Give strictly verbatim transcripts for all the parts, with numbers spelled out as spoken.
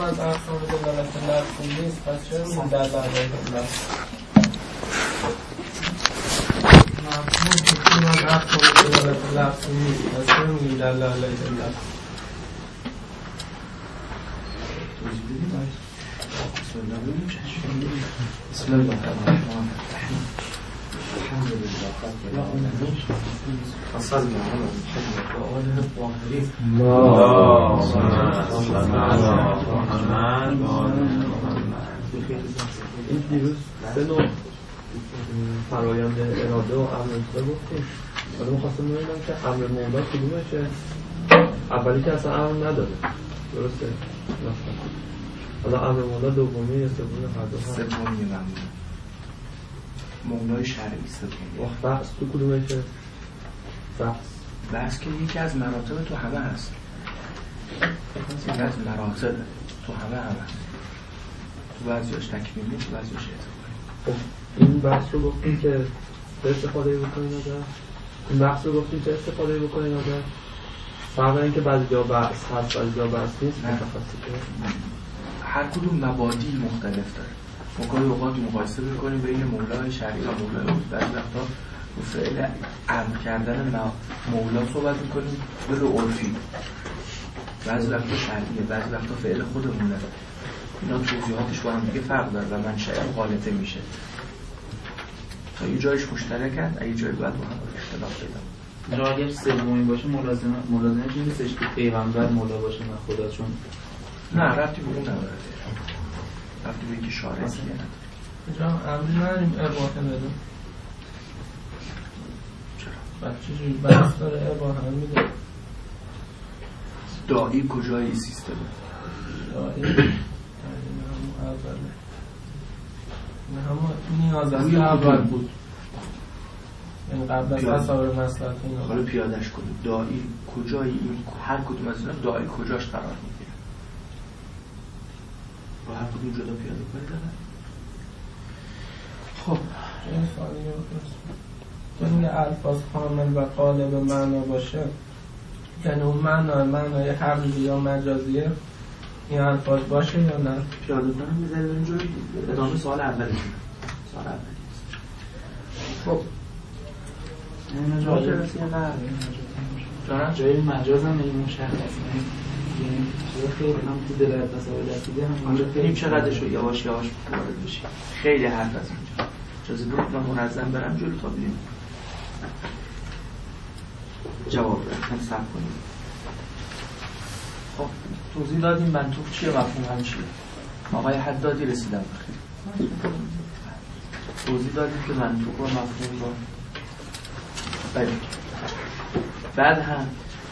از اقسام دلالت لفظی نیست، پس چرا میگیم دل علیه الله؟ مفهوم حکم از اقسام دلالت لفظی نیست، پس چرا میگیم دل علیه الله؟ بسم الله الرحمن الرحیم. الحمد لله رب العالمین. وصلی الله علی و آله الطاهرین. اللهم صل علی محمد و آل محمد. این دیروز سه نوع فرایند اراده و امر انتظار گفتیم. حالا می‌خواستم ببینم که امر مولا کدومشه؟ اولی که اصلا امر نداره، درسته؟ حالا امر مولا دومی یا سومی هر دو هست؟ سومی ممنون. مولای شرعی سومی. وقت بحث تو کدومشه؟ بحث بحث که یکی از مراتب تو همه هست. یکی از مراتب تو همه هم هست. تو بعضیاش تکمیلی، تو بعضیاش اعتباری. خب این بحث رو گفتیم که چه استفاده بکنین آدم؟ این بحث رو گفتیم چه استفاده بکنین آدم؟ فرق این که بعضی جا بحث هست، بعضی جا بحث نیست، متخصصه. هر کدوم مبادی مختلف داره. ما گاهی اوقات مقایسه می‌کنیم بین مولای شرعی و مولای عرفی. بعضی وقتا رو فعل امر کردن مولا صحبت می‌کنیم به رو عرفی. بعضی وقتا شرعیه، بعضی وقتا فعل خودمونه. اینا توضیحاتش با هم دیگه فرق داره و منشأ غالطه میشه. تا یه جایش مشترکن، یه جایی باید با هم اختلاف پیدا کنه. جا اگر سومی باشه ملازمه ملازمه نیستش که پیغمبر مولا باشه نه خدا، چون نه ربطی به اون نداره. ربطی به اینکه شارعیه نداره. اینجا امری نداریم اباحه بدیم. چرا؟ بچه جوری بحث داره اباحه میده. داعی کجای سیستمه؟ داعی داعی همون اوله. نه همون نیاز از اول بود. یعنی قبل از تصاور مصلحت اینا. حالا پیادش کنید. داعی کجای این هر کدوم از اینا داعی کجاش قرار میگیره؟ با هر کدوم جدا پیاده کنید داره؟ خب این سوالی رو بپرسیم. یعنی الفاظ کامل و قالب معنا باشه، یعنی اون معنا معنای حقیقی یا مجازیه این الفاظ باشه یا نه؟ پیاده کنم میذاره اینجا ادامه سوال اولی سوال اولی خب این جای رسی نه جانم جای مجاز هم این مشخص نیست. یعنی خیلی هم تو دلالت تصاویر دستیده هم این چقدرش رو یواش یواش وارد بشیم. خیلی حرف از اینجا اجازه بدید من منظم برم جلو تا ببینیم جواب بدم صبر کنیم. خب توضیح دادیم منطوق چیه، مفهوم هم چیه. آقای حدادی رسیدم بخیر توضیح دادیم که منطوق و مفهوم با بله. بعد هم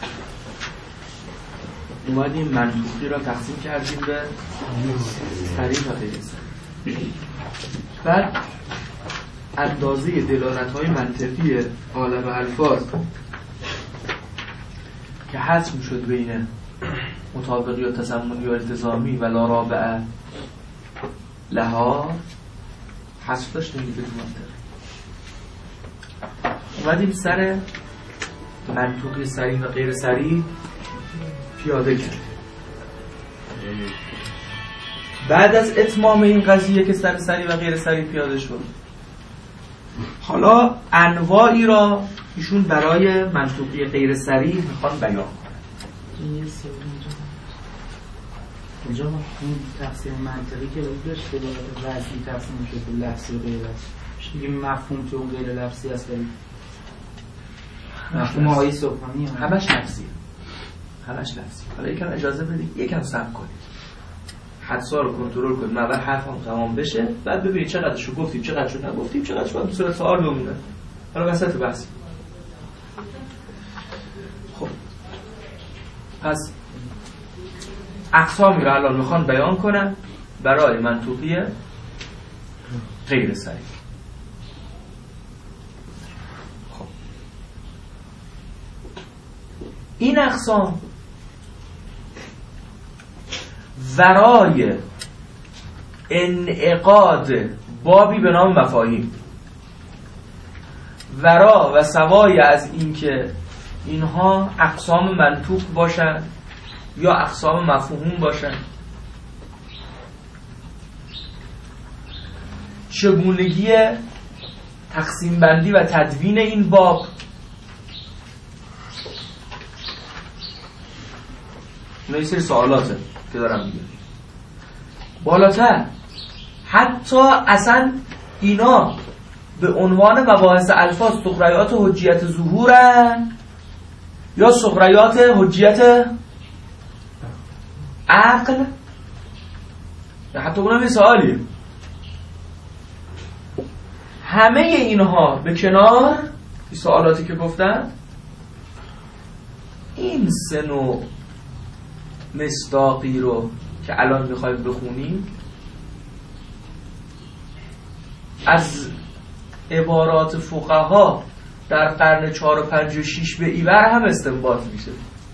اومدیم منطوقی را تقسیم کردیم به صریح و غیر صریح. بعد اندازه دلالت‌های منطقی عالم الفاظ که حذف می‌شد بین مطابقی و تضمنی و التزامی و لا رابع لها حذف داشتیم دیگه تو منطق. اومدیم سر منطوقی صریح و غیر صریح پیاده کرد. بعد از اتمام این قضیه که سر صریح و غیر صریح پیاده شد، حالا انواعی را ایشون برای منطوقی غیر صریح میخوان بیان کنن. یه سوال اینجا اینجا این تقسیم منطقی که رو داشته با وضعی تقسیم شد به لفظی و غیر لفظی، میگیم مفهوم که اون غیر لفظی است ولی مفهوم آیی سبحانی همش لفظیه همش لفظی. حالا یکم اجازه بدید یکم صبر کنید، حدسا رو کنترل کنید، اول حرفم تمام بشه بعد ببینید چقدرشو گفتیم چقدرشو نگفتیم چقدرش باید بسیار سوال بمونه. حالا وسط بحث. خب پس اقسامی رو الان میخوان بیان کنن برای منطوقی غیر صریح. خب این اقسام ورای انعقاد بابی به نام مفاهیم، ورا و سوای از این که اینها اقسام منطوق باشن یا اقسام مفهوم باشن، چگونگی تقسیم بندی و تدوین این باب. اینا یه سری سوالاته که دارم میگم. بالاتر حتی اصلا اینا به عنوان مباحث الفاظ سخریات حجیت ظهورن یا سخریات حجیت عقل؟ یا حتی اونم یه سوالیه. همه اینها به کنار، این سوالاتی که گفتن، این سه نوع مصداقی رو که الان میخوایم بخونیم از عبارات فقها در قرن چهار و پنج و شیش به ایور هم استنباط میشه.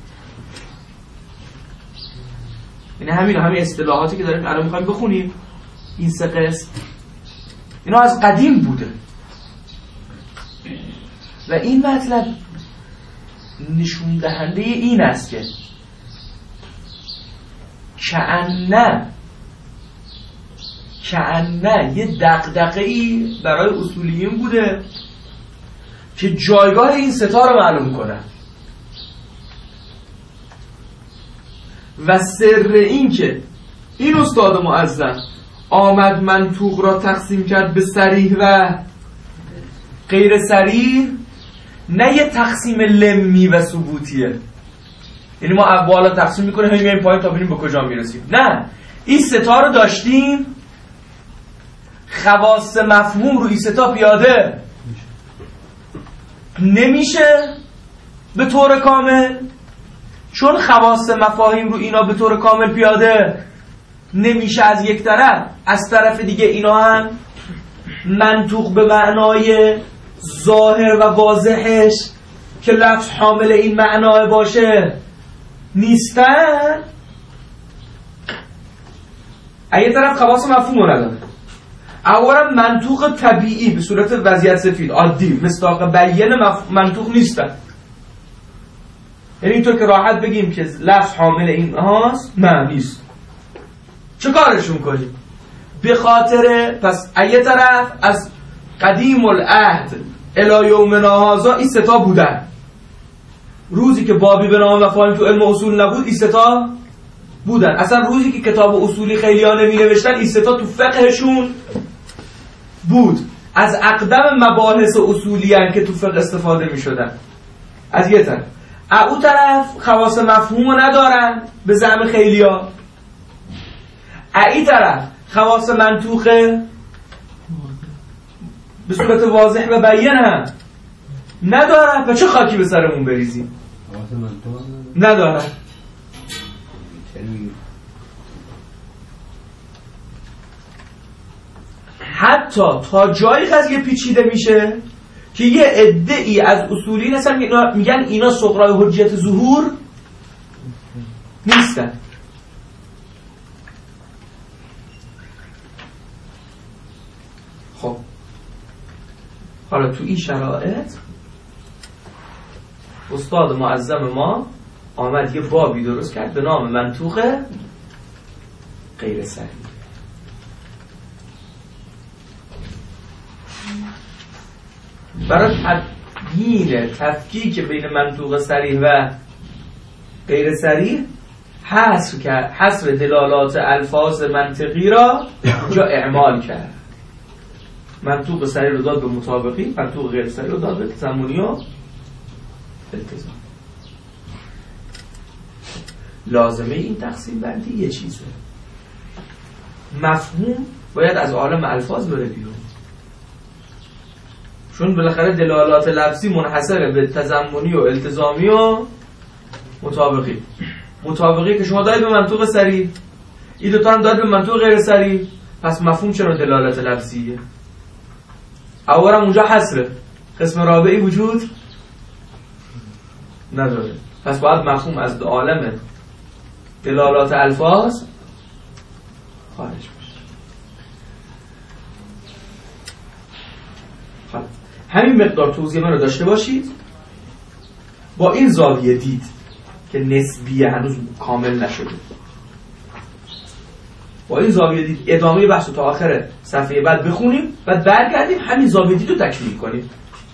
یعنی همین همین اصطلاحاتی که داریم الان میخوایم بخونیم، این سه قسم، اینا از قدیم بوده و این مطلب نشون دهنده این است که کأنه کأنه یه دغدغه‌ای برای اصولیین بوده که جایگاه این ستا رو معلوم کنن و سر این که این استاد معظم آمد منطوق را تقسیم کرد به صریح و غیر صریح، نه یه تقسیم لمی و ثبوتیه، یعنی ما بالا تقسیم میکنیم همین این پایین تا ببینیم به کجا میرسیم. نه، این ستا رو داشتیم، خواص مفهوم رو این ستا پیاده نمیشه به طور کامل، چون خواص مفاهیم رو اینا به طور کامل پیاده نمیشه از یک طرف، از طرف دیگه اینا هم منطوق به معنای ظاهر و واضحش که لفظ حامل این معنای باشه نیستن. از یک طرف خواص مفهوم رو نداره، اولا منطوق طبیعی به صورت وضعیت سفید عادی مصداق بیان مف... منطوق نیستن. یعنی اینطور که راحت بگیم که لفظ حامل این هاست، نه نیست. چه کارشون کنیم؟ به خاطر پس از یک طرف از قدیم العهد الی یومنا هذا این ستا بودن، روزی که بابی به نام مفاهیم تو علم اصول نبود این ستا بودن، اصلا روزی که کتاب اصولی خیلی ها نمی نوشتن این ستا تو فقهشون بود، از اقدم مباحث اصولی هن که تو فقه استفاده می شدن. از یه طرف او طرف خواص مفهوم رو ندارن به زعم خیلی ها، ای طرف خواص منطوقه به صورت واضح و بیان هم ندارن. و چه خاکی به سرمون بریزیم؟ ندارن. حتی تا جایی قضیه پیچیده میشه که یه عده‌ای از اصولین هستن میگن اینا سغرای حجیت ظهور نیستن. خب حالا تو این شرایط استاد معظم ما آمد یه بابی درست کرد به نام منطوق غیر صریح. برای تبیین تفکیک بین منطوق صریح و غیر صریح حصر کرد، حصر دلالات الفاظ منطقی را جا اعمال کرد. منطوق صریح رو داد به مطابقی، منطوق غیر صریح رو داد به تضمنی و التزام. لازمه این تقسیم بندی یه چیزه، مفهوم باید از عالم الفاظ بره بیرون، چون بالاخره دلالات لفظی منحصره به تضمنی و التزامی و مطابقی. مطابقی که شما دارید به منطوق صریح، این دوتا هم دارید به منطوق غیر صریح، پس مفهوم چرا دلالت لفظیه؟ اولا اونجا حصره، قسم رابعی وجود نداره، پس باید مفهوم از عالم دلالات الفاظ خارج بشه. خب همین مقدار توضیح من رو داشته باشید. با این زاویه دید که نسبیه، هنوز کامل نشده، با این زاویه دید ادامه بحث تا آخر صفحه بعد بخونیم بعد برگردیم همین زاویه دید رو تکمیل کنیم.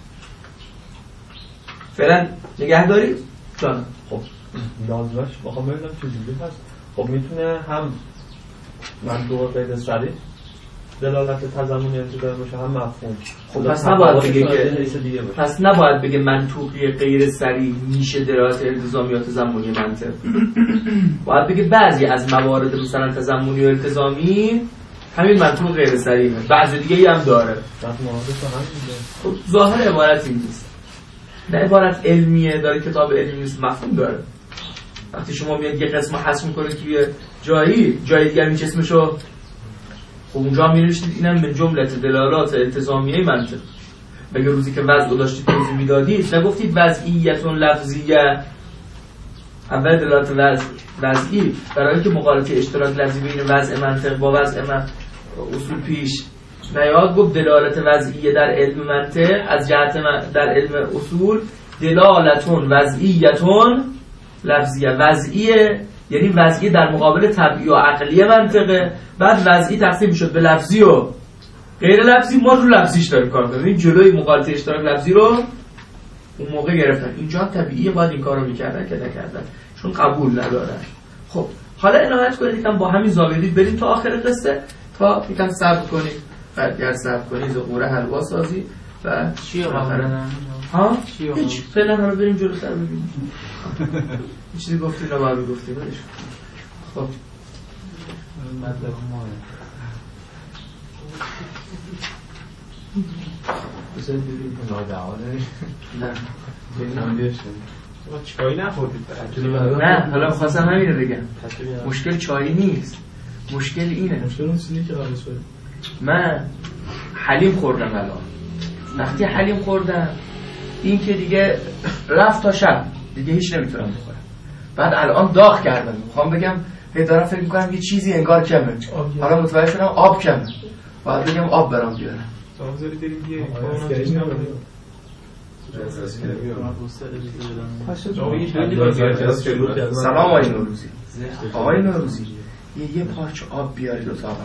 فعلا نگه دارید جان. خب لازمش بخوام ببینم چه جوری هست. خب میتونه هم منطوق غیر صریح دلالت تضمنی انتظار باشه هم مفهوم. خب پس نباید بگه که پس نباید بگه منطوقی غیر صریح میشه دلالت التزامی یا تضمنی منطق. باید بگه بعضی از موارد مثلا تضمنی و التزامی همین منطوق غیر صریحه، بعضی دیگه ای هم داره. خب ظاهر عبارت این نیست. نه عبارت علمیه، داره کتاب علمی نیست، مفهوم داره. وقتی شما میاد یه قسم حذف میکنید که جایی جای دیگه میشه اسمشو، خب اونجا می‌نوشتید اینم من جمله دلالات التزامیه منطق. مگه روزی که وضع رو داشتید توضیح میدادید نگفتید وضعیتون لفظیه؟ اول دلالات وضع وضعی برای اینکه مقالطه اشتراک لفظی بین وضع منطق با وضع من اصول پیش نیاد، گفت دلالت وضعیه در علم منطق از جهت در علم اصول دلالتون وضعیتون لفظیه. وضعیه یعنی وضعی در مقابل طبیعی و عقلی منطقه، بعد وضعی تقسیم شد به لفظی و غیر لفظی. ما رو لفظیش داریم کار می‌کنیم، این جلوی مقالطه اشتراک لفظی رو اون موقع گرفتن. اینجا طبیعیه باید این کارو می‌کردن که نکردن چون قبول ندارن. خب حالا عنایت کنید یکم با همین زاویه دید بریم تا آخر قصه، تا یکم صبر کنید، بعد گر صبر کنید زغوره حلوا سازی و چی آخره ها هیچ فعلا رو بریم جلوتر ببینیم. یه چیزی گفتیم رو باید گفتیم. خب مطلب ما بسید ببینیم نادعانه نه چایی نخوردید. نه حالا خواستم همین رو بگم، مشکل چایی نیست، مشکل اینه. مشکل اون چیزی که قبل شد من حلیم خوردم الان. وقتی حلیم خوردم این که دیگه رفت تا شب دیگه هیچ نمیتونم بخورم. بعد الان داغ کردم، میخوام بگم هی دارم فکر میکنم یه چیزی انگار کمه، حالا متوجه شدم آب کمه، باید بگم آب برام بیارم. سامزاری داریم بیه سلام آقای نوروزی. آقای نوروزی یه یه پارچه آب بیارید اتاق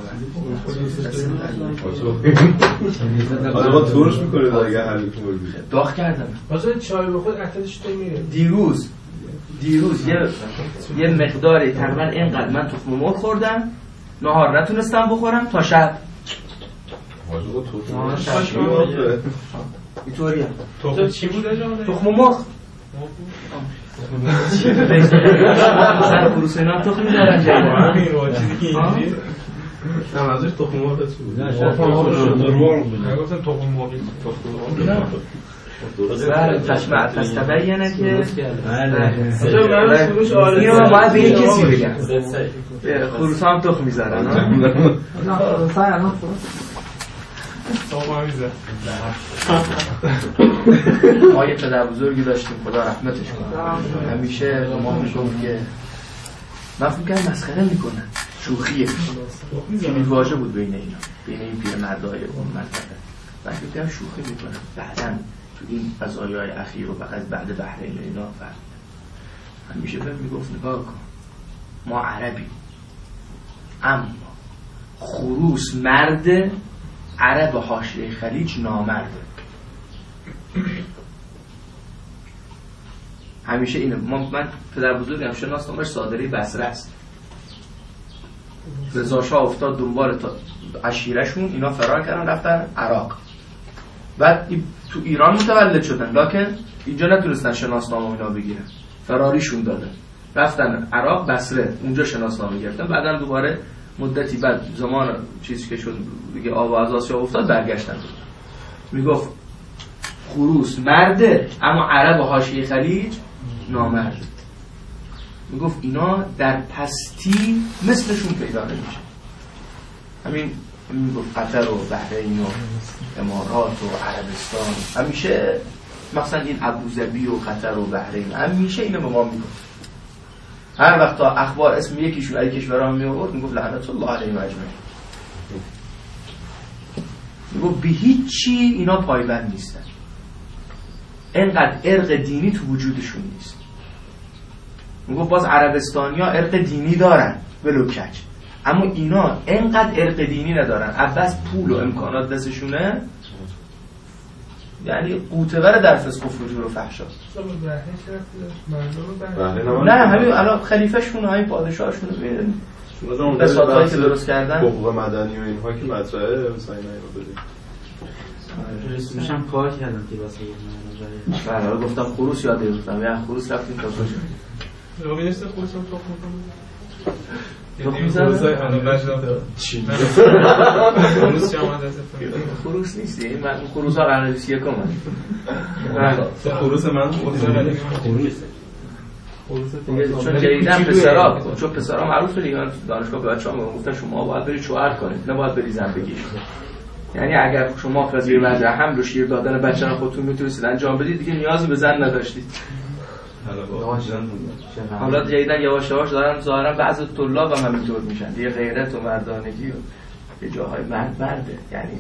من. آقا تورش میکنه دیگه حل کنه. داغ کردم. واسه چای بخور عطرش تو میره. دیروز دیروز یه یه مقداری تقریبا اینقدر من تخم مرغ خوردم، نهار نتونستم بخورم تا شب. واجبه تو اینطوریه. تخم چی بود آجا؟ تخم مرغ. مثلا فروس اینا تخم می‌دارن جایی. همین واجبی که اینجوری. نه منظور تخم مرغ بود. نه تخم مرغ بود. من گفتم تخم مرغ. تخم مرغ. بله تشمع تستبینه که بله اینو من باید به یک کسی بگم خروس هم تخم میذارن ما یه پدر بزرگی داشتیم خدا رحمتش کنه، همیشه ما میگفت که من فکر کنم مسخره میکنن، شوخیه که واژه بود بین اینا، بین این پیرمردای اون منطقه، من فکر کنم شوخی میکنن. بعدن تو این قضایای اخیر و فقط بعد بحرین اینا فرق همیشه بهم میگفت نگاه کن ما عربی، اما خروس مرد، عرب حاشیه خلیج نامرده. همیشه اینه. ما من پدر بزرگم شناستمش صادری بصره است. رضا شاه افتاد دنبال تا عشیرشون، اینا فرار کردن رفتن عراق، بعد تو ایران متولد شدن لکن اینجا نتونستن شناسنامه اینا بگیرن، فراریشون دادن رفتن عراق بصره، اونجا شناسنامه گرفتن. بعدن دوباره مدتی بعد زمان چیزی که شد دیگه آب از آسیا افتاد برگشتن. میگفت خروس مرده اما عرب و حاشیه خلیج نامرد. میگفت اینا در پستی مثلشون پیدا نمیشه. همین میگفت قطر و بحرین و امارات و عربستان همیشه مثلا این ابوظبی و قطر و بحرین همیشه اینو به ما میگفت. هر وقت تا اخبار اسم یکیشون از کشورها می آورد میگفت لعنت الله علیهم اجمعین. میگفت به هیچ چی اینا پایبند نیستن، اینقدر ارق دینی تو وجودشون نیست. میگفت باز عربستانیا ارق دینی دارن ولو کج، اما اینا اینقدر ارق دینی ندارن، عباس پول و امکانات دستشونه، یعنی قوتور در فسق و فجور و فحشا. نه همین الان خلیفه‌شون همین پادشاهشون رو به سادهایی که درست کردن حقوق مدنی و اینها که مطرحه حسین اینو بدید رسمشم کار کردم که واسه بله حالا گفتم خروس یاد گرفتم، یا خروس رفتیم تا کجا روی نیست خروس هم توپ میکنم توپ میزنه چی خروس چه آمده خروس نیست، این من خروس ها قرار نیست یکم خروس من چون جدیدن پسرا چون پسرا معروفه دیگه، دانشگاه به بچه‌ها میگفتن شما باید برید شوهر کنید نه باید برید زن بگیرید. یعنی اگر شما قضیه وضع حمل و شیر دادن بچه رو خودتون میتونستید انجام بدید دیگه نیازی به زن نداشتید. حالا جدیدن یواش یواش دارن ظاهرا بعضی طلاب هم همینطور میشن دیگه، غیرت و مردانگی و یه جاهای مرد مرده. یعنی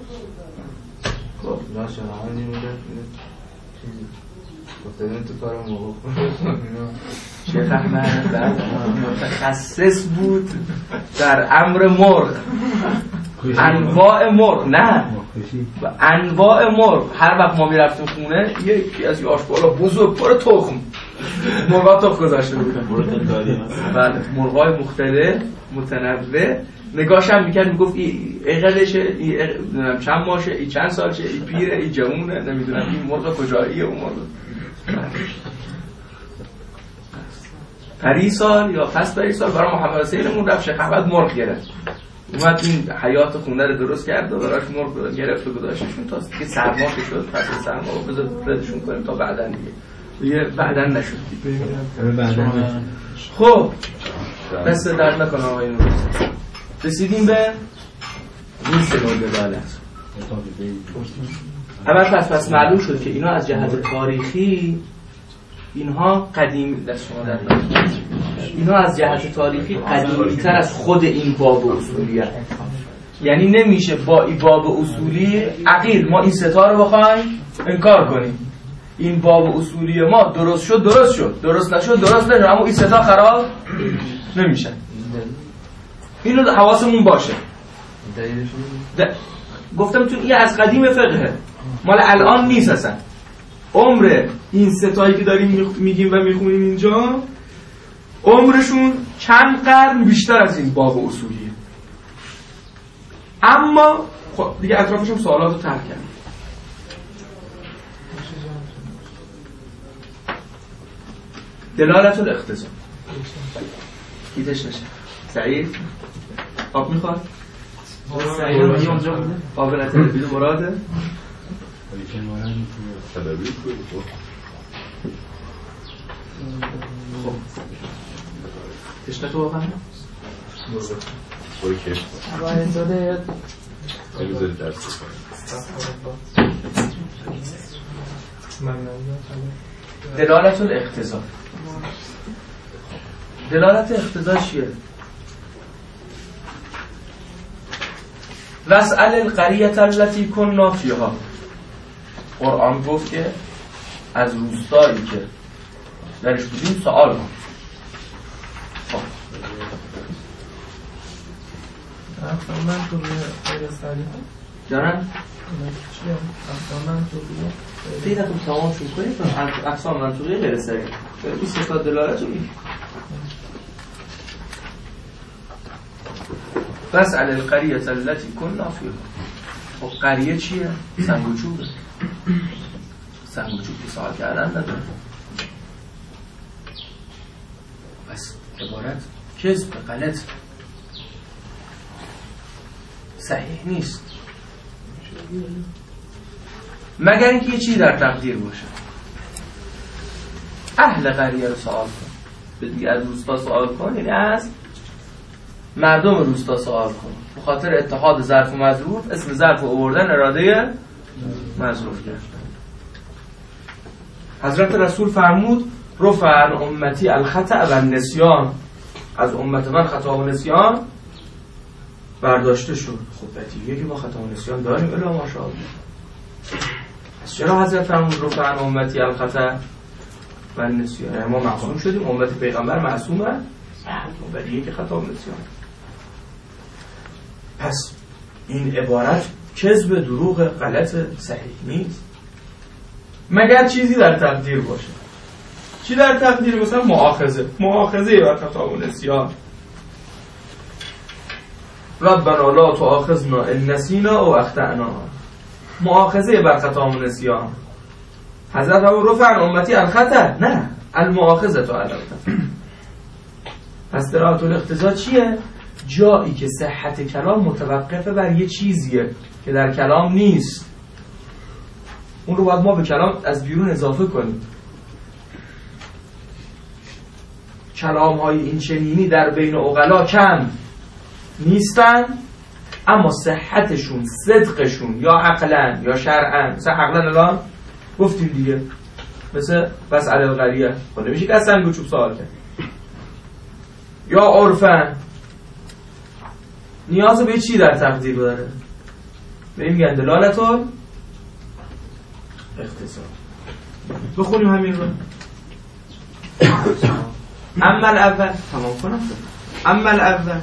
خب باشه همین میگه چیزی گفتن تو کارو موقع خودش شیخ احمد متخصص بود در امر مرغ، انواع مرغ، نه و انواع مرغ. هر وقت ما میرفتیم خونه یکی از یه آشپالا بزرگ پر تخم مرغا تخم گذاشته بودن، بله مرغای مختلف متنوع. نگاش هم میکرد میگفت این قدشه، این چند ماشه، این چند سالشه، این پیره، این جوونه، نمیدونم این مرغ کجاییه اون مرغ. پری سال یا پس پری سال برای محمد حسینمون رفت شیخ احمد مرغ گرفت، اومد این حیات خونه رو درست کرد و براش مرغ گرفت و گذاشتشون تا که سرما که شد پس سرما رو بذار ردشون کنیم تا بعدن دیگه دیگه بعدن نشد دیگه. خب دست درد نکنم آقای نوروزی. رسیدیم به این سنود دلالت. اول پس پس معلوم شد که اینا از جهت تاریخی اینها قدیم دست شما در اینا از جهت تاریخی قدیمی‌تر از خود این باب اصولی هست. یعنی نمیشه با این باب اصولی عقیل ما این ستا رو بخوایم انکار کنیم. این باب اصولی ما درست شد درست شد، درست نشد درست نشد، اما این ستا خراب نمیشه. اینو حواسمون باشه. گفتم تو این از قدیم فقهه، مال الان نیست اصلا. عمر این ستایی که داریم میگیم و میخونیم اینجا عمرشون چند قرن بیشتر از این باب اصولیه. اما خب دیگه اطرافش هم سوالات رو طرح کردیم. دلالت الاقتضا کیتش نشه. سعید آب میخواد؟ سعید رو اونجا بوده؟ قابلت البیل مراده؟ خب تشنه تو واقعا؟ اوکی باید داده بگذارید درست دلالت الاقتضا. دلالت اقتضا چیه؟ واسأل القریة التي كنا فيها. قرآن گفت که از روستایی که درش بودیم سوال کن. خب اصلا من تو غیر صریح جانم؟ چیه؟ اصلا من تو دیگه تو تمام شد کنید اقسام منطقی غیر صریح این ستا دلالت رو میگه. واسأل القریة التي كنا فيها. خب قریه چیه؟ سنگ و چوبه. سنگ و چوب که سوال کردن نداره. بس عبارت کذب غلط صحیح نیست مگر اینکه یه چیزی در تقدیر باشه. اهل قریه رو سوال کن، به دیگه از روستا سوال کن، یعنی از مردم روستا سوال کن. به خاطر اتحاد ظرف و مظروف اسم ظرف و آوردن اراده مظروف گرفتن. حضرت رسول فرمود رفع عن امتی الخطأ و النسیان. از امت من خطا و نسیان برداشته شد. خب بدیهیه که ما خطا و نسیان داریم الا ماشاءالله. پس چرا حضرت فرمود رفع عن امتی الخطأ و النسیان؟ ما معصوم شدیم، امت پیغمبر معصومه، بدیهیه که خطا و نسیان. پس این عبارت کذب، دروغ، غلط، صحیح نیست مگر چیزی در تقدیر باشه. چی در تقدیر؟ مثلا مؤاخذه مؤاخذه بر خطا و نسیان. ربنا لا تؤاخذنا ان نسینا او اخطأنا، مؤاخذه بر خطا و نسیان. حضرت ابو رفع عن امتی الخطأ، نه المؤاخذه تو علی الخطأ. پس دراعت الاقتضا چیه؟ جایی که صحت کلام متوقفه بر یه چیزیه که در کلام نیست، اون رو باید ما به کلام از بیرون اضافه کنیم. کلام های این چنینی در بین عقلا کم نیستن، اما صحتشون، صدقشون یا عقلن یا شرعن. مثلا عقلن الان گفتیم دیگه، مثل مسئله القریه خب نمیشه که از سنگ و چوب سوال کرد. یا عرفن نیاز به چی در تقدیر داره؟ به این میگن دلالت الاقتضا. بخونیم همین رو. اما الاول تمام کنم. اما الاول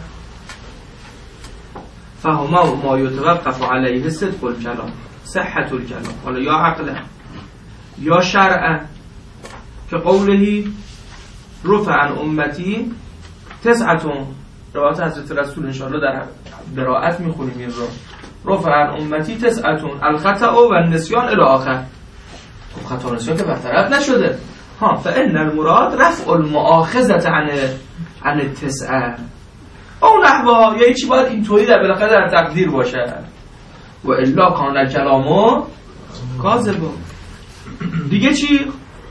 فهما ما یتوقف علیه صدق الکلام، صحت الکلام، حالا یا عقلا یا شرعا، که قولهی رفع عن امتی تسعتون، روایت حضرت رسول انشاءالله در قرائت میخونیم این رو. رفع عن امتی تسعتون الخطأ و النسیان الی آخر. خب خطا و نسیان که برطرف نشده ها، فإن المراد رفع المؤاخذة عن عن التسعه او نحوها، یا چی باید اینطوری در بالاخره در تقدیر باشه. و الا کان الکلام کاذب. دیگه چی؟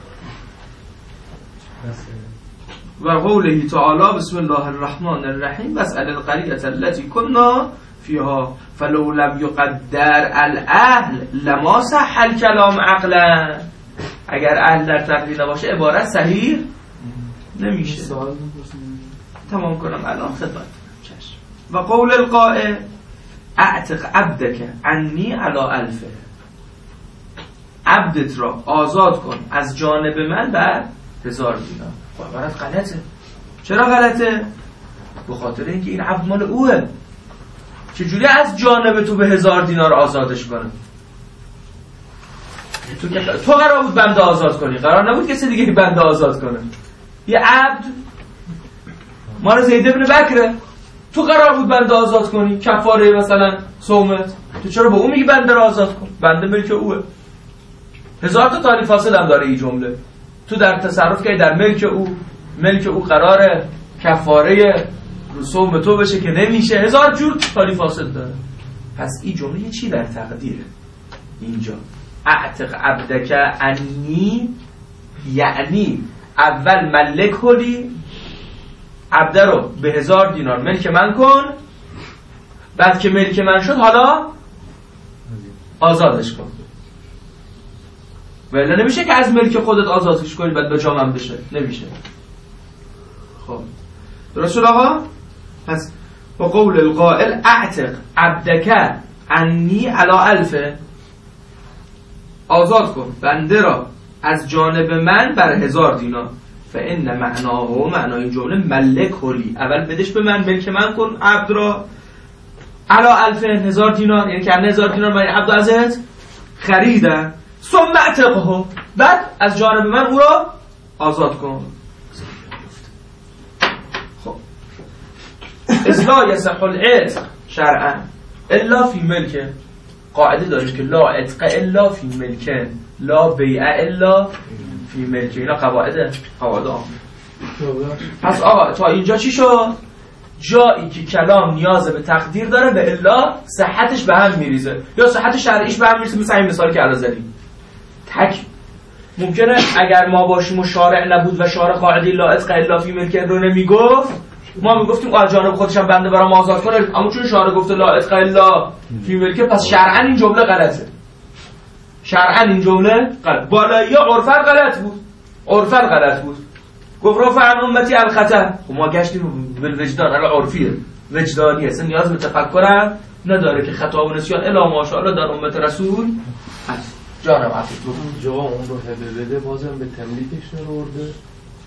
و قوله تعالی بسم الله الرحمن الرحیم واسأل القرية التي كنا فيها فلو لم يقدر الاهل لما صح الكلام عقلا. اگر اهل در تقدیر نباشه عبارت صحیح نمیشه. تمام کنم الان خدمت. و قول القائل اعتق عبدک عنی علی الفه، عبدت را آزاد کن از جانب من بر هزار دینار. خب عبارت غلطه. چرا غلطه؟ به خاطر اینکه این عبد مال اوه، چجوری از جانب تو به هزار دینار آزادش کنه؟ تو که تو قرار بود بنده آزاد کنی، قرار نبود کسی دیگه بنده آزاد کنه. یه عبد مال زید بن بکره، تو قرار بود بنده آزاد کنی، کفاره مثلا صومت، تو چرا با اون میگی بنده را آزاد کن؟ بنده ملک اوه. هزار تا تعریف فاصل هم داره این جمله. تو در تصرف که در ملک او، ملک او قراره کفاره صوم تو بشه که نمیشه، هزار جور تعریف فاصل داره. پس این جمله چی در تقدیره؟ اینجا اعتق عبدک عنی، یعنی اول ملک هلی، عبده رو به هزار دینار ملک من کن، بعد که ملک من شد حالا آزادش کن. ولی نمیشه که از ملک خودت آزادش کنی بعد به جامم بشه، نمیشه. خب درست شد آقا؟ پس با قول القائل اعتق عبدک عنی علی الفه، آزاد کن بنده را از جانب من بر هزار دینار. فإن معناه و معنای جمله ملک هلی، اول بدش به من، ملک من کن عبد را علی الف، هزار دینار، یعنی که هزار دینار من عبد ازت خریدم، ثم اعتقه، بعد از جانب من او را آزاد کن. خب اصلا یصح العتق شرعا الا فی ملک، قاعده داریم که لا عتق الا فی ملک، لا بیع الا فی ملک. اینا قواعده قواعد عام. پس آقا تا اینجا چی شد؟ جایی که کلام نیاز به تقدیر داره به الا صحتش به هم میریزه یا صحت شرعیش به هم میریزه. مثل این مثالی که الان زدیم، تک ممکنه اگر ما باشیم و شارع نبود و شارع قاعده لا عتق الا فی ملک رو نمیگفت، ما میگفتیم آ جانب خودش هم بنده برام آزاد کنه، اما چون شارع گفته لا عتق الا فی ملک، پس شرعا این جمله غلطه. شرعا این جمله غلط، بالایی عرفا غلط بود، عرفا غلط بود. گفت رفع عن امتی الخطأ، خب ما گشتیم بالوجدان، الان عرفیه وجدانیه، اصلا نیاز به تفکر هم نداره که خطا و نسیان الا ماشاءالله در امت رسول هست. جانم عفیف بود جا اون رو هبه بده بازم به تملیکش نرورده.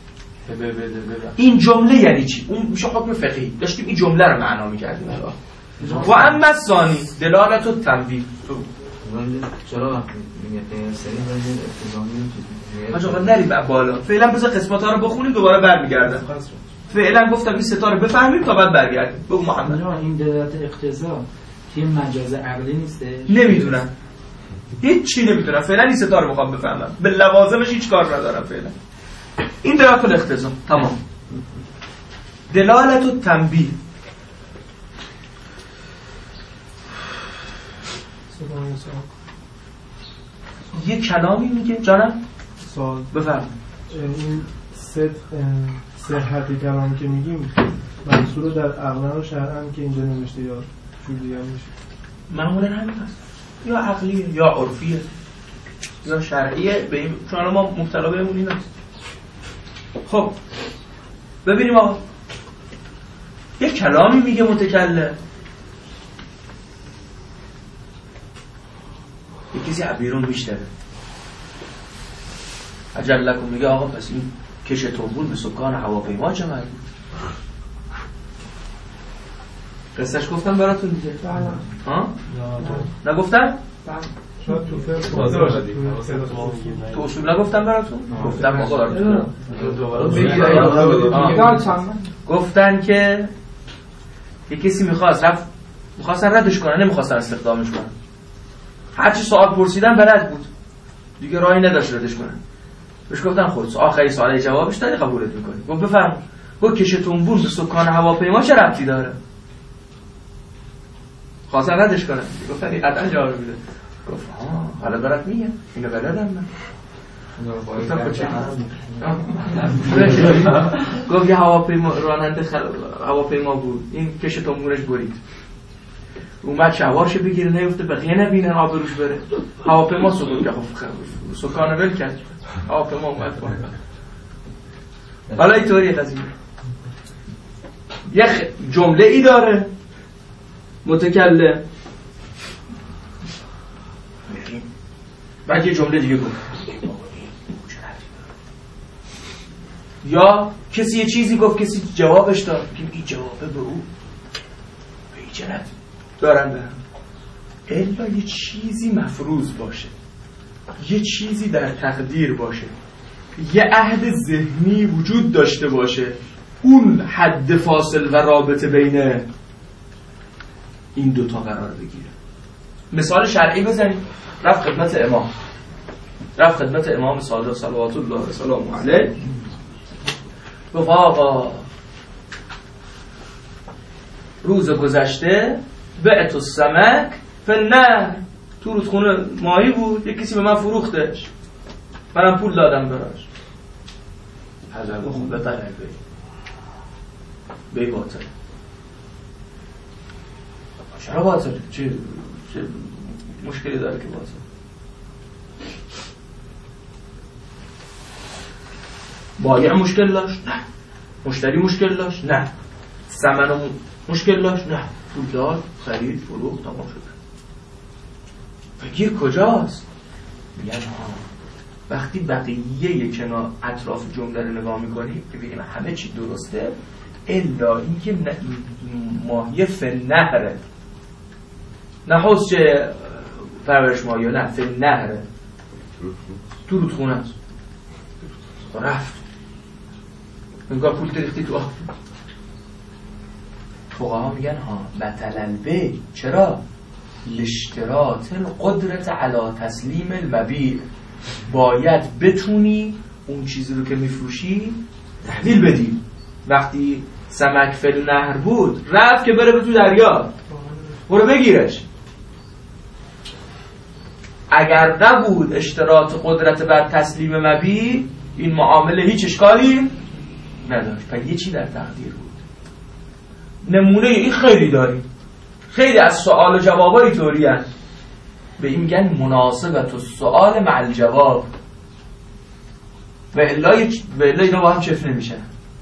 هبه بده بده این جمله یعنی چی؟ اون میشه حکم فقهی. داشتیم این جمله رو معنا می‌کردیم الان. و اما الثانی دلالت التنبیه. چرا وقتی میگه غیر سری ولی ابتدایی آقا نری بعد بالا. فعلا بذار قسمت ها رو بخونیم دوباره برمیگردم. فعلا گفتم این ستا رو بفهمیم تا بعد برگردیم. بگو محمد. این دلالت اقتضا که مجاز عقلی نیسته؟ نمیدونم. هیچ چی نمیدونم. فعلا این ستا رو میخوام بفهمم. به لوازمش هیچ کار ندارم فعلا. این دلالت الاقتضا تمام. دلالت التنبیه. یه کلامی میگه جانم سوال بفرم. این صدق صحت کلام که میگیم منصور در عقلن و شرعن که اینجا نوشته یا جور دیگه میشه؟ معمولا همین هست، یا عقلیه یا عرفیه یا شرعیه. به این چون ما مبتلا بهمون این هست. خب ببینیم آقا یه کلامی میگه متکلم، یه کسی عبیرون میشتره عجل لکن میگه آقا پس این کش توبول به سکان هواپیما چه مرد؟ قصهش گفتم براتون دیگه؟ ها؟ نگفتم؟ شاید تو فرق تو اصول نگفتم براتون؟ گفتم آقا براتون گفتن که یه کسی میخواست رفت میخواستن ردش کنن، نمیخواستن استخدامش کنن، هرچی سوال پرسیدن بلد بود دیگه راهی نداشت ردش کنن. بهش گفتن خودت آخری سوال جوابش دادی قبولت میکنی. گفت بفرم. گفت کش تنبور به سکان هواپیما چه ربطی داره؟ خواستن ردش کنن. گفتن این قطعا جواب میده. گفت ها حالا دارت میگم اینو بلدم من. گفتم چه؟ گفت یه هواپیما راننده خل... هواپیما بود، این کش تنبورش برید، اومد شوارش بگیره نیفته بقیه نبینن آبروش بره، هواپیما سقوط کرد. خب سکان ول کرد، هواپیما اومد پایین. حالا اینطوری قضیه یه جمله ای داره متکلم، بعد یه جمله دیگه گفت، یا کسی یه چیزی گفت کسی جوابش داد، این جوابه به او به این جنت دارن برم. الا یه چیزی مفروض باشه، یه چیزی در تقدیر باشه، یه عهد ذهنی وجود داشته باشه، اون حد فاصل و رابطه بین این دوتا قرار بگیره. مثال شرعی بزنیم. رفت خدمت امام رفت خدمت امام صادق صلوات الله و سلامه علیه، گفت آقا روز گذشته بعت السمک فالنهر، تو رودخونه ماهی بود، یک کسی به من فروختش، منم پول دادم براش. حضرت گفت به طلب بی باطل. چرا باطل؟ چه چه مشکلی داره که باطل؟ بایع مشکل داشت؟ نه. مشتری مشکل داشت؟ نه. ثمن مشکل داشت؟ نه. پول داد، خرید، فروخت، تمام شد. بگیر کجاست؟ میگن ها وقتی بقیه کنار اطراف جمله رو نگاه میکنیم ببینیم همه چی درسته الا اینکه ماهی فنهره، نه حوض چه پرورش ماهی، نه فنهره، تو رودخونه است. رفت انگار پول تریختی تو آب. فقها میگن ها بطل البیع. چرا؟ لاشتراط القدرت علی تسلیم المبیع. باید بتونی اون چیزی رو که میفروشی تحویل بدی. وقتی سمک فل نهر بود رفت که بره به تو دریا، برو بگیرش. اگر نبود اشتراط قدرت بر تسلیم مبیع این معامله هیچ اشکالی نداشت. پس یه چی در تقدیر بود. نمونه این خیلی داریم، خیلی از سوال و جوابای طوری هست. به این میگن مناسبت و سوال مع الجواب. و الا اینا با هم چفت نمیشن.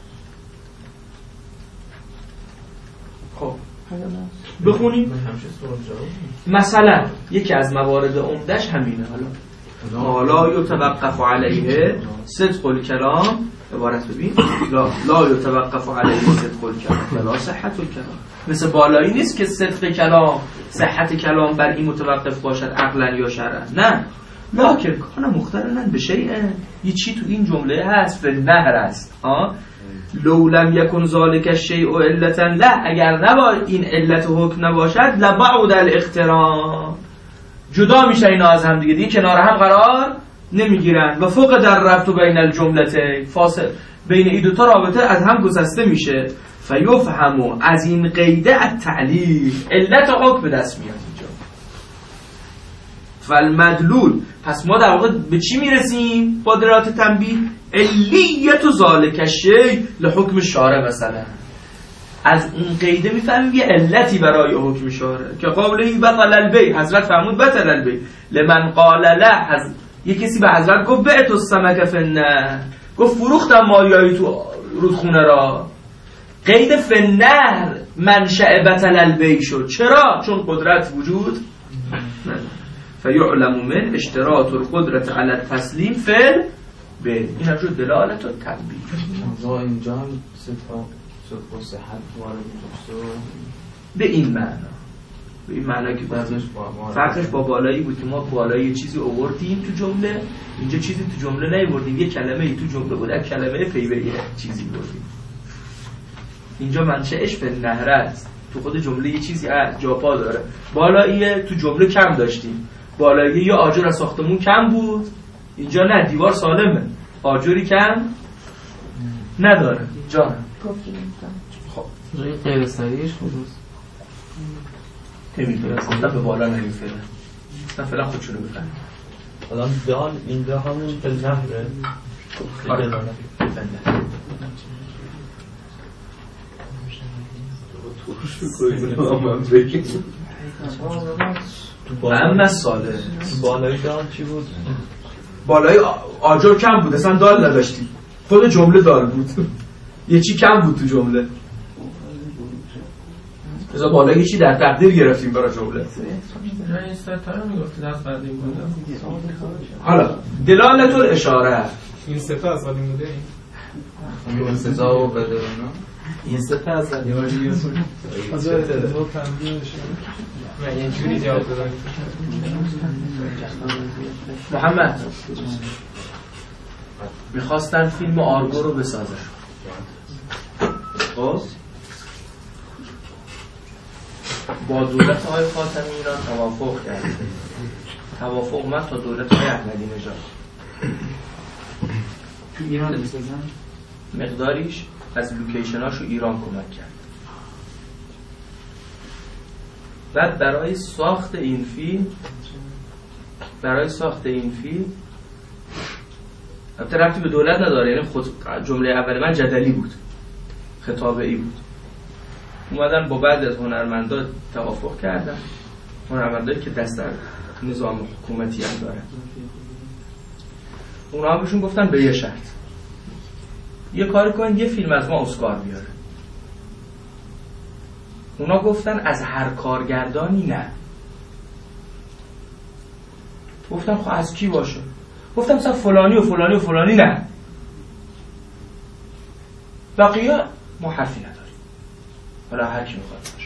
خب بخونیم. مثلا یکی از موارد عمدش همینه. حالا حالا یتوقف علیه صدق الکلام عبارت ببین لا لا یتوقف علیه صدق الکلام ولا صحت الکلام. مثل بالایی نیست که صدق کلام صحت کلام بر این متوقف باشد عقلا یا شرعا، نه، لکن کان مخترنن به شیء، یه چی تو این جمله هست به نهر است ها. لو لم یکن ذالک الشیء علتا لا، اگر نبا این علت حکم نباشد لبعد الاقتران، جدا میشه اینا از هم دیگه، دیگه کنار هم قرار نمیگیرن. و فوق در ربط بین الجملتین، فاصل بین این دو تا رابطه از هم گسسته میشه. فیفهمو از این قیده التعلیل، علت حکم به دست میاد اینجا. فالمدلول، پس ما در واقع به چی میرسیم با دلالت تنبیه؟ علیت ذالک الشیء لحکم شارع. مثلا از اون قیده میفهمیم یه علتی برای حکم شارع که قوله بطل البیع، حضرت فرمود بطل البیع لمن قال لا، حضرت یه کسی به حضرت گفت بعت السمک فی النهر، گفت فروختم ماهیایی تو رودخونه را. قید فی النهر منشأ بطل البیع شد. چرا؟ چون قدرت وجود نداره. فیعلم من اشتراط القدرت علی التسلیم فی البیع. این هم شد دلالت التنبیه. اینجا هم صدق صدق و صحت وارد میشه به این معنا، به این معنا که فرقش با بالایی بود که ما بالایی یه چیزی آوردیم تو جمله، اینجا چیزی تو جمله نیاوردیم، یه کلمه ای تو جمله بود، یک کلمه پی به یه چیزی بردیم. اینجا منشأش به نهر است، تو خود جمله یه چیزی جا پا داره. بالایی تو جمله کم داشتیم، بالایی یا آجر از ساختمون کم بود، اینجا نه، دیوار سالمه، آجری کم نداره. جان خب این غیر صحیحش کجاست؟ نمیدونم، اصلا به بالا نمیفره، اصلا فعلا خودشونو بفرم. الان دال اینجا همون به نهره. آره و اما ساله بالای دال چی بود؟ بالای آجر کم بود، اصلا دال نداشتی، خود جمله دال بود، یه چی کم بود تو جمله. مثلا بالای یه چی در تقدیر گرفتیم برای جمله. این ستا رو میگفتی دست قدیم بوده. حالا دلالت الاشاره، این ستا از قدیم بوده. این ستا و بده اونا این ستا از قدیم بوده. نه این جوری جواب دادن. محمد میخواستن فیلم آرگو رو بسازن. خب با دولت آقای خاتمی ایران توافق کرد. توافق اومد تا دولت آقای احمدی نژاد تو ایران بسازن، مقداریش از لوکیشناشو ایران کمک کرد. بعد برای ساخت این فیلم برای ساخت این فیلم البته ربطی به دولت نداره، یعنی خود جمله اول من جدلی بود، خطابه‌ای بود. اومدن با بعضی از هنرمندا توافق کردن، هنرمندایی که دست در نظام حکومتی هم دارن. اونا بهشون گفتن به یه شرط، یه کاری کنید یه فیلم از ما اسکار بیاره. اونا گفتن از هر کارگردانی نه. گفتم خب از کی باشه؟ گفتم مثلا فلانی و فلانی و فلانی نه، بقیه ما حرفی نداریم، حالا هر کی میخواد باشه.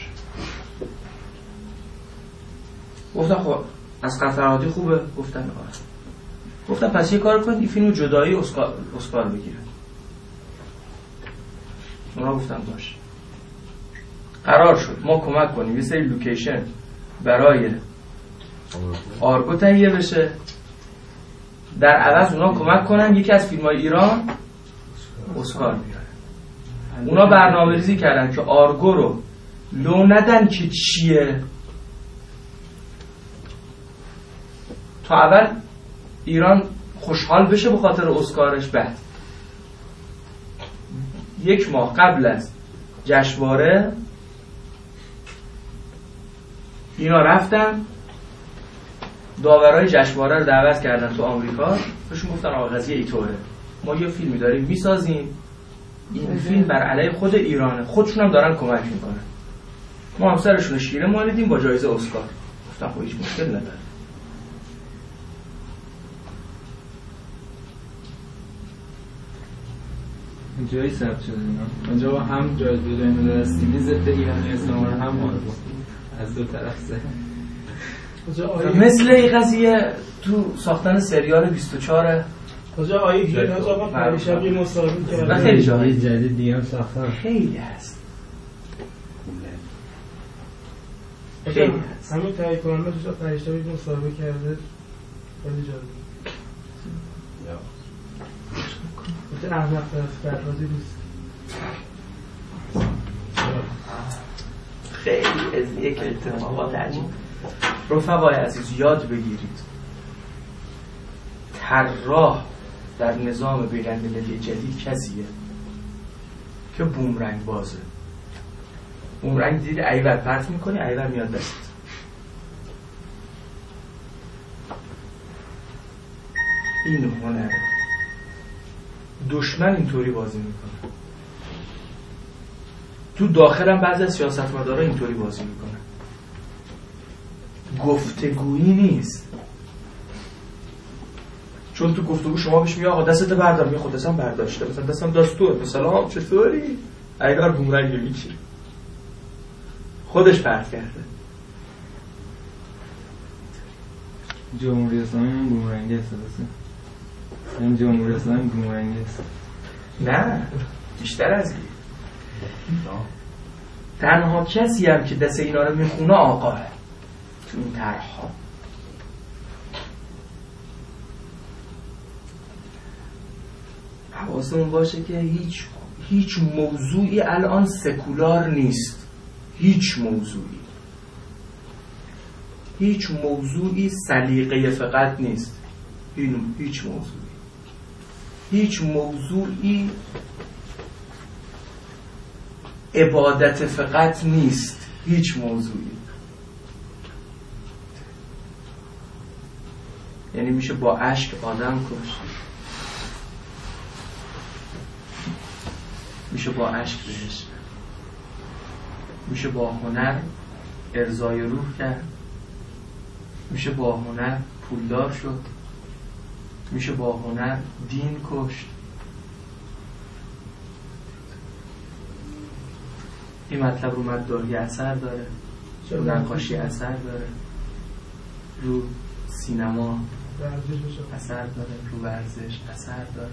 گفتم خب از قطرهاتی خوبه؟ گفتن آره. گفتم پس یه کار کنید این فیلم جدایی اسکار اسکار بگیره. اونا گفتم باشه. قرار شد ما کمک کنیم یه سری لوکیشن برای آرگو تهیه بشه، در عوض اونا کمک کنن یکی از فیلم‌های ایران اسکار بیاره. اونا برنامه‌ریزی کردن که آرگو رو لو ندن که چیه، تا اول ایران خوشحال بشه به خاطر اسکارش. بعد یک ماه قبل از جشنواره اینا رفتن داورای جشنواره رو دعوت کردن تو آمریکا، بهشون گفتن آقا قضیه اینطوره، ما یه فیلمی داریم میسازیم، این فیلم بر علیه خود ایرانه، خودشون هم دارن کمک میکنن، ما هم سرشون شیره مالیدیم با جایزه اسکار. گفتن خب هیچ مشکل نداره. جایی ثبت شده اینا اونجا هم جایزه بین المللی ضد ایرانی اسلام رو هم از دو طرف زد. مثل این قضیه تو ساختن سریال بیست و چهار کجا آیه دیگه از آقا پریشب یه مصاحبه کردن خیلی جایی جدید دیگه هم ساختن خیلی هست خیلی هست همین تایید کننده تو پریشب یه مصاحبه کرده خیلی جالب مثل احمق فرهادی نیست خیلی از یک اتفاقات عجیب. رفقای عزیز یاد بگیرید طراح در نظام بین‌المللی جدید کسیه که بومرنگ بازه. بومرنگ دید ایور پرت میکنی ایور میاد دست. این هنره. دشمن اینطوری بازی میکنه. تو داخلم بعضی از سیاستمدارا اینطوری بازی میکنن. گفتگویی نیست. چون تو گفتگو شما بهش میگه آقا دستت بردار، میگه خود دستم برداشته، مثلا دستم دستور، مثلا چطوری؟ ایدار بومرنگ میگیره. خودش پرت کرده. جمهوری اسلامی هم بومرنگ است درسته؟ این جمهوری اسلامی بومرنگ است. نه، بیشتر از این. تنها کسی هم که دست اینا رو میخونه آقاه تو این طرح‌ها. حواسمون باشه که هیچ هیچ موضوعی الان سکولار نیست. هیچ موضوعی هیچ موضوعی سلیقه فقط نیست. این هیچ موضوعی هیچ موضوعی عبادت فقط نیست. هیچ موضوعی. یعنی میشه با اشک آدم کشت، میشه با اشک بهش، میشه با هنر ارضای روح کرد، میشه با هنر پولدار شد، میشه با هنر دین کشت. این مطلب رو مدداهی اثر داره، رو نقاشی اثر داره، رو سینما اثر داره، رو ورزش اثر داره،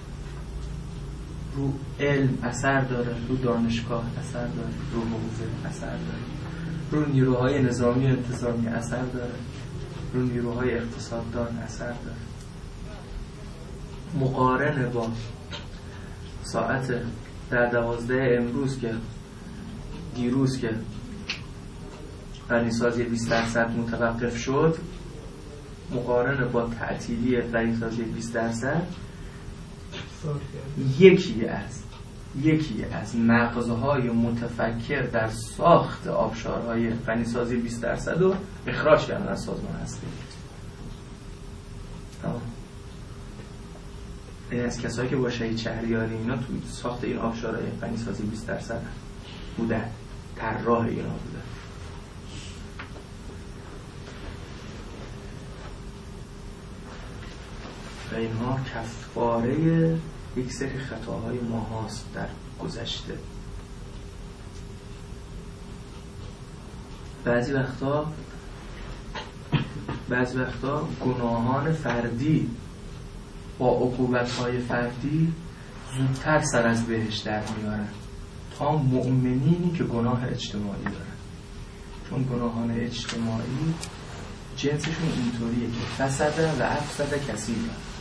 رو علم اثر داره، رو دانشگاه اثر داره، رو حوزه اثر داره، رو نیروهای نظامی انتظامی اثر داره، رو نیروهای اقتصاددان اثر داره. مقارنه با ساعت در دوازده امروز که دیروز که غنیسازی بیست درصد متوقف شد، مقارنه با تعطیلی غنیسازی بیست درصد، یکی از یکی از مغزهای متفکر در ساخت آبشارهای غنیسازی بیست درصد رو اخراج کردن از سازمان هستی. این از کسایی که با شهید شهریاری اینا تو ساخت این آبشارهای غنیسازی بیست درصد بودن، طراح اینا بودن. و اینها کفاره یک سری خطاهای ما هاست در گذشته. بعضی وقتا بعضی وقتا گناهان فردی با عقوبت‌های فردی زودتر سر از بهشت در میارن تا مؤمنینی که گناه اجتماعی دارن. چون گناهان اجتماعی جنسشون اینطوریه که فسده و افسده کثیرا،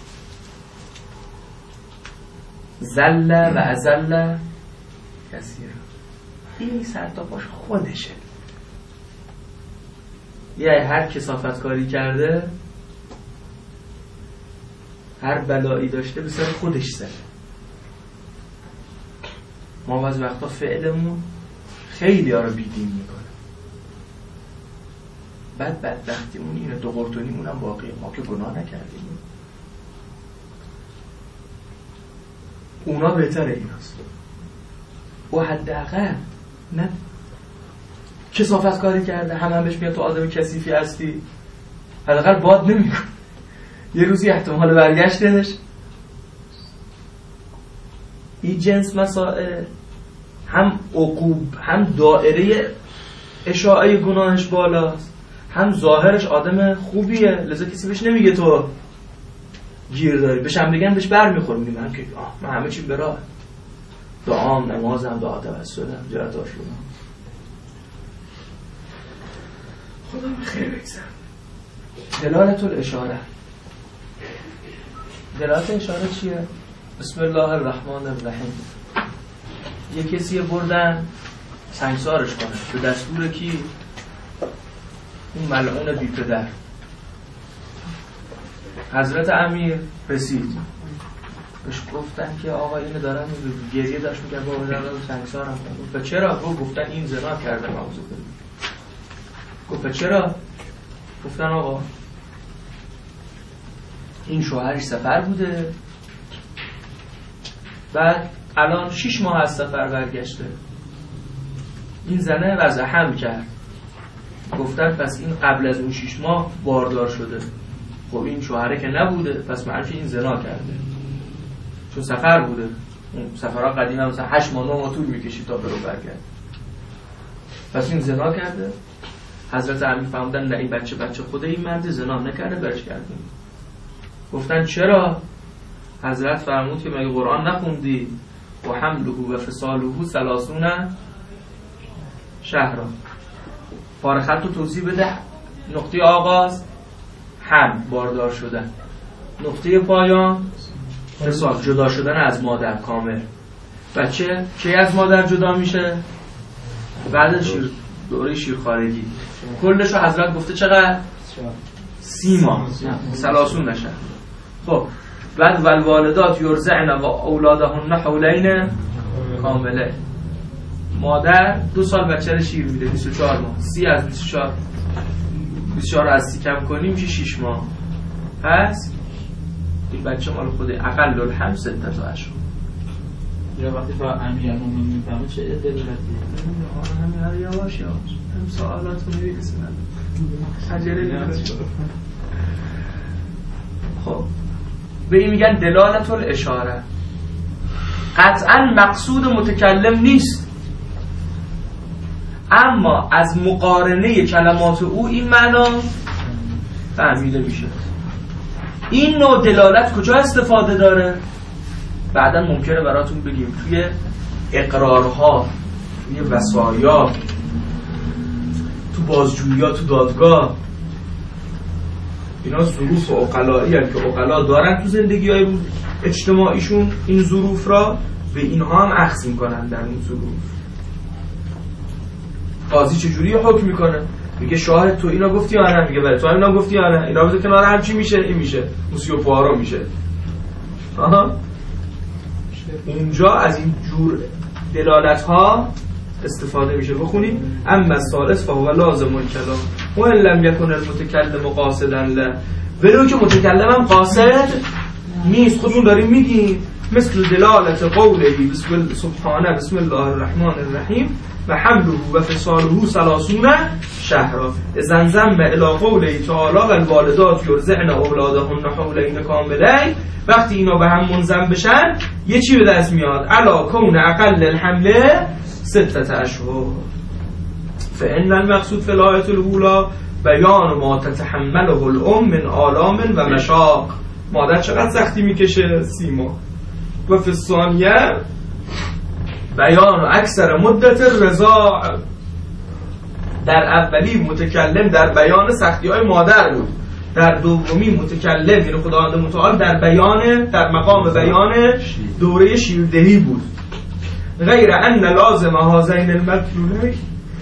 زل و ازل کثیرا. این سرتاپاش خودشه. یه هر کثافت کاری کرده، هر بلایی داشته به سر خودش زده. ما بعضی وقتا فعلمون خیلی ها رو بیدین میکنه. بعد بدبختیمون اینه، دو قرطونیمون هم باقیه، ما که گناه نکردیم. اونا بهتره ایناست. و حداقل نه کثافت کاری کرده همه هم بهش میاد تو آدم کثیفی هستی، حداقل باد نمیکنه. یه روزی احتمال برگشتش این جنس مسائل هم عقوب هم دائره اشاعه گناهش بالاست، هم ظاهرش آدم خوبیه، لذا کسی بهش نمیگه تو گیر داری، بهش هم بگن بهش بر میخور، میگه من که آه من همه چی براه، دعام نمازم دعا توسلم جهت آشورم. خدا بخیر بگذر. دلالت الاشاره، دلالت اشاره چیه؟ بسم الله الرحمن الرحیم. یه کسی بردن سنگسارش کنه به دستور کی؟ اون ملعون بی پدر. حضرت امیر رسید بهش گفتن که آقا اینو دارم گریه داشت میکرد بابا دارم سنگسارم کنه. گفت چرا؟ گفتن این زنا کرده موضوع کنه. گفت چرا؟ گفتن آقا این شوهرش سفر بوده، بعد الان شیش ماه از سفر برگشته، این زنه وضع حمل کرد. گفتن پس این قبل از اون شیش ماه باردار شده. خب این شوهره که نبوده، پس معنی این زنا کرده، چون سفر بوده. اون سفرها قدیما مثلا هشت ماه نه ماه طول میکشید تا برو برگرد، پس این زنا کرده. حضرت امیر فهمیدن نه این بچه بچه خود این مرد زنا نکرده، برش کردیم. گفتن چرا؟ حضرت فرمود که مگه قرآن نخوندی و حمله و فصاله ثلاثون شهرا. فارغت رو توضیح بده. نقطه آغاز هم باردار شدن، نقطه پایان فصال جدا شدن از مادر کامل. بچه کی از مادر جدا میشه؟ بعد شیر دوره شیرخوارگی. کلشو حضرت گفته چقدر؟ سی ماه ثلاثون نشه. خب بعد والوالدات یرضعن و اولادهن حولین کامله. مادر دو سال بچه رو شیر میده، بیست و چهار ماه. سی از بیست و چهار بیست و چهار از سی کم کنیم میشه شش ماه. پس این بچه مال خوده اقل الحمل سته تا اشهر. یا وقتی با امیرالمومنین میفهمه چه دلیلی؟ آره همین یواش یواش هم سوالاتو میرسونن. عجله نکنید. خب به این میگن دلالت الاشاره. قطعا مقصود متکلم نیست، اما از مقارنه کلمات او این معنا فهمیده میشه. این نوع دلالت کجا استفاده داره؟ بعدا ممکنه براتون بگیم توی اقرارها، توی وصایا، تو بازجویی‌ها، تو دادگاه. اینا ظروف عقلایی هستند که عقلا دارن تو زندگی‌های روز اجتماعیشون این ظروف را به اینها هم اخذ میکنن. در اون ظروف قاضی چجوری حکم میکنه؟ میگه شاهد تو اینا گفتی یا نه؟ میگه بله. تو اینا گفتی یا نه؟ اینا بذار کنار هم چی میشه؟ این میشه موسیو پوارو میشه. آها اونجا از این جور دلالت ها استفاده میشه. بخونیم اما الثالث فهو لازم الکلام و ان لم یکن المتکلم قاصدا له، ولو که متکلمم قاصد نیست. خودمون داریم میگیم مثل دلالت قوله بسم الله سبحانه بسم الله الرحمن الرحیم و حمله و فصاله ثلاثون شهرا. اذا ذم الی قوله تعالی والوالدات یرضعن اولادهن حولین کاملین. وقتی اینا به هم منضم بشن یه چی به دست میاد؟ علا کون اقل الحمله ستة اشهر. فان المقصود فی الآیة الاولی بیان ما تتحمله الام من آلام و مشاق. مادر چقدر سختی میکشه؟ سی ماه. و فی الثانیه بیان و اکثر مدت رضاع. در اولی متکلم در بیان سختی های مادر بود، در دومی متکلم یعنی خداوند متعال در بیان در مقام بیان دوره شیردهی بود. غیر ان لازم هذین المدلولین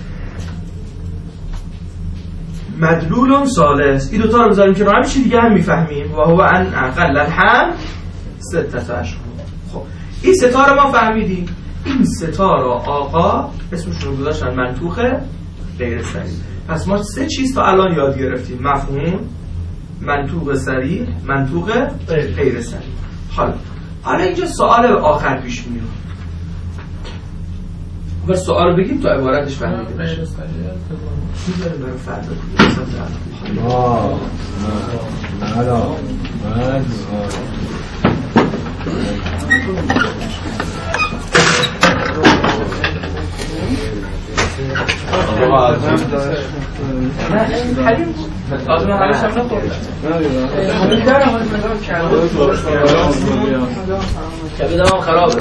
مدلول ثالث. این دوتا رو بذاریم که همین چی دیگه هم میفهمیم. و هو ان اقل الحمل سته اشهر. خب این ستا رو ما فهمیدیم. این ستا رو آقا اسمشون رو گذاشتن منطوقه غیر صریح. پس ما سه چیز تا الان یاد گرفتیم: مفهوم، منطوق صریح، منطوق غیر صریح. حالا حالا اینجا سوال آخر پیش میاد و سوال بگیم تا عبارتش فهمیده بشه. میذاریم برای فردا دیگه. آه نه نه نه آزمان هرش هم نخورد امیدوارم از مدام کلام خرابه